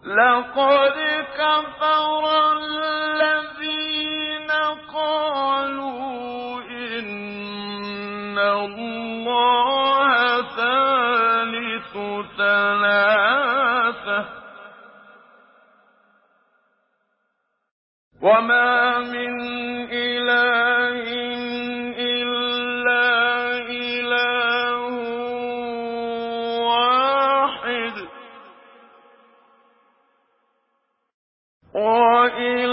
لقد كفر الذين قالوا إن الله ثالث ثلاثة وما من إله إلا إله واحد وإن